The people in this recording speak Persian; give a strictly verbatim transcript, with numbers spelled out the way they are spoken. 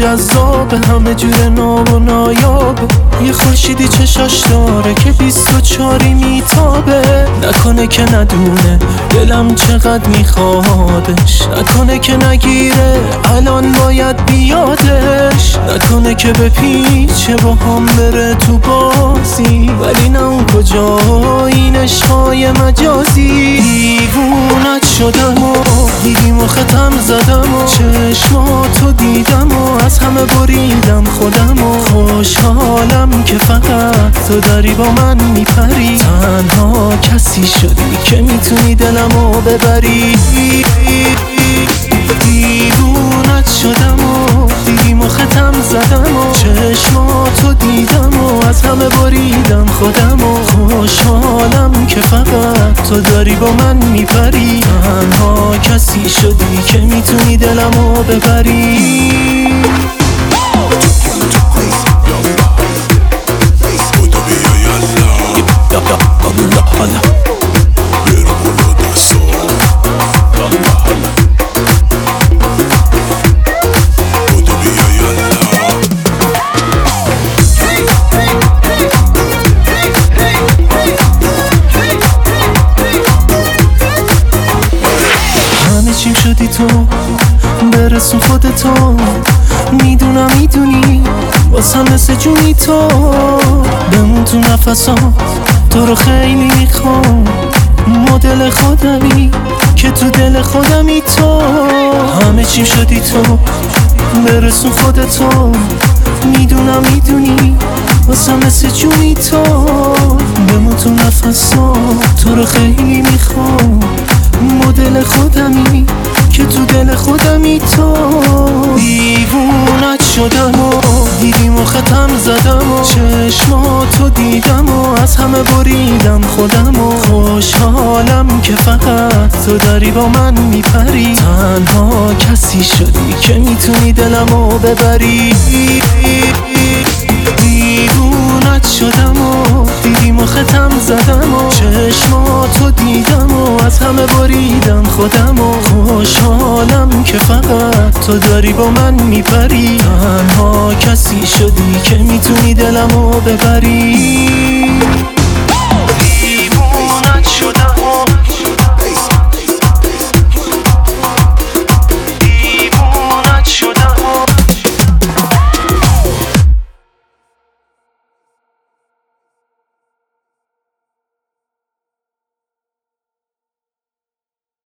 جذاب، همه جور ناب و نایاب. یه خورشیدی چشاش داره که بیست و چاری میتابه. نکنه که ندونه دلم چقدر میخوادش، نکنه که نگیره الان باید بیادش، نکنه که به پیچه با هم بره تو بازی، ولی نه اون کجا این عشقای مجازی. دیوونت شدم و دیدیم و ختم زدم و چشماتو دیدم و از همه بریدم خودم و خوشحالم که فقط تو داری با من میپری. تنها کسی شدی که میتونی دلمو ببری. دیوونت شدم و دیدیم و ختم زدم و چشماتو دیدم و از همه بریدم خودم و خوشحالم که فقط تو داری با من میپری. تنها کسی شدی که میتونی دلمو ببری. چیم شدی تو برسون خودتو، میدونم میدونی واسم مثل جونی تو. بمون تو نفسام تو رو خیلی میخوام، مدل خودمی که تو دل خودمی تو. همه چیم شدی تو برسون خودتو، میدونم میدونی واسم مثل جونی تو. بمون تو نفسام تو رو خیلی میخوام، مدل خودمی که تو دل خودمی تو. دیوونت شدم و دیدیم و ختم زدم و چشماتو دیدم و از همه بریدم خودم و خوشحالم که فقط تو داری با من میپری. تنها کسی شدی که میتونی دلمو ببری. دیوونت شدم و دیدیم و ختم زدم و چشماتو دیدم و از همه بریدم خودم و خوشحالم که فقط تو داری با من میپری. تنها کسی شدی که میتونی دلمو ببری.